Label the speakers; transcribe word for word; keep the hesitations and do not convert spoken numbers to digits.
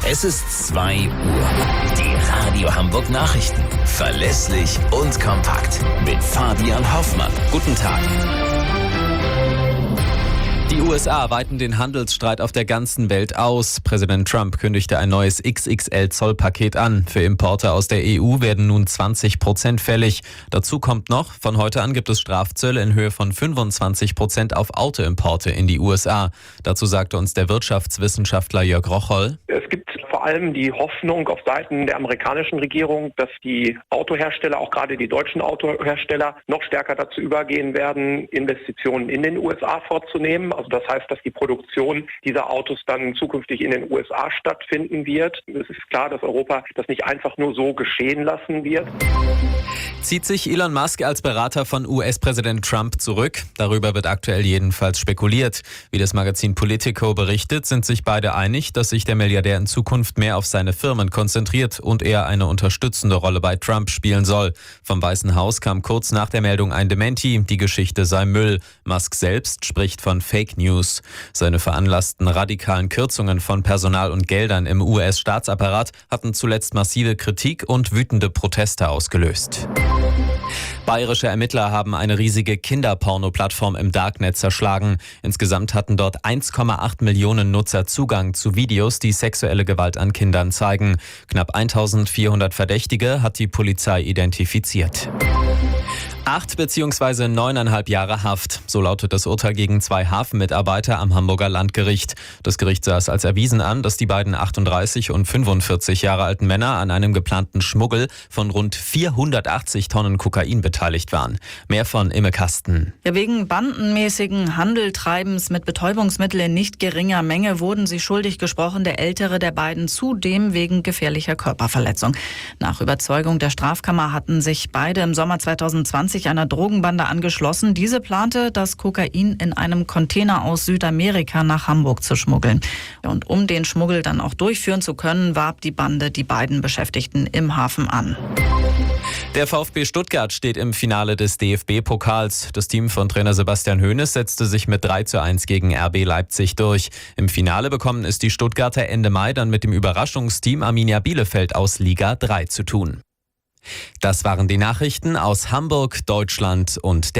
Speaker 1: Es ist zwei Uhr. Die Radio Hamburg Nachrichten. Verlässlich und kompakt. Mit Fabian Hoffmann. Guten Tag.
Speaker 2: Die U S A weiten den Handelsstreit auf der ganzen Welt aus. Präsident Trump kündigte ein neues X X L-Zollpaket an. Für Importe aus der E U werden nun zwanzig Prozent fällig. Dazu kommt noch, von heute an gibt es Strafzölle in Höhe von fünfundzwanzig Prozent auf Autoimporte in die U S A. Dazu sagte uns der Wirtschaftswissenschaftler Jörg Rocholl:
Speaker 3: Es gibt vor allem die Hoffnung auf Seiten der amerikanischen Regierung, dass die Autohersteller, auch gerade die deutschen Autohersteller, noch stärker dazu übergehen werden, Investitionen in den U S A vorzunehmen. Also das heißt, dass die Produktion dieser Autos dann zukünftig in den U S A stattfinden wird. Es ist klar, dass Europa das nicht einfach nur so geschehen lassen wird.
Speaker 2: Zieht sich Elon Musk als Berater von U S-Präsident Trump zurück? Darüber wird aktuell jedenfalls spekuliert. Wie das Magazin Politico berichtet, sind sich beide einig, dass sich der Milliardär in Zukunft mehr auf seine Firmen konzentriert und eher eine unterstützende Rolle bei Trump spielen soll. Vom Weißen Haus kam kurz nach der Meldung ein Dementi, die Geschichte sei Müll. Musk selbst spricht von Fake News. Seine veranlassten radikalen Kürzungen von Personal und Geldern im U S-Staatsapparat hatten zuletzt massive Kritik und wütende Proteste ausgelöst. Bayerische Ermittler haben eine riesige Kinderporno-Plattform im Darknet zerschlagen. Insgesamt hatten dort eins Komma acht Millionen Nutzer Zugang zu Videos, die sexuelle Gewalt an Kindern zeigen. Knapp eintausendvierhundert Verdächtige hat die Polizei identifiziert. Acht bzw. neuneinhalb Jahre Haft. So lautet das Urteil gegen zwei Hafenmitarbeiter am Hamburger Landgericht. Das Gericht sah es als erwiesen an, dass die beiden achtunddreißig und fünfundvierzig Jahre alten Männer an einem geplanten Schmuggel von rund vierhundertachtzig Tonnen Kokain beteiligt waren. Mehr von Imme Kasten.
Speaker 4: Ja, wegen bandenmäßigen Handeltreibens mit Betäubungsmitteln in nicht geringer Menge wurden sie schuldig gesprochen, der ältere der beiden zudem wegen gefährlicher Körperverletzung. Nach Überzeugung der Strafkammer hatten sich beide im Sommer zweitausendzwanzig einer Drogenbande angeschlossen. Diese plante, das Kokain in einem Container aus Südamerika nach Hamburg zu schmuggeln. Und um den Schmuggel dann auch durchführen zu können, warb die Bande die beiden Beschäftigten im Hafen an.
Speaker 2: Der VfB Stuttgart steht im Finale des D F B-Pokals. Das Team von Trainer Sebastian Hoeneß setzte sich mit drei zu eins gegen R B Leipzig durch. Im Finale bekommen es die Stuttgarter Ende Mai dann mit dem Überraschungsteam Arminia Bielefeld aus Liga drei zu tun. Das waren die Nachrichten aus Hamburg, Deutschland und der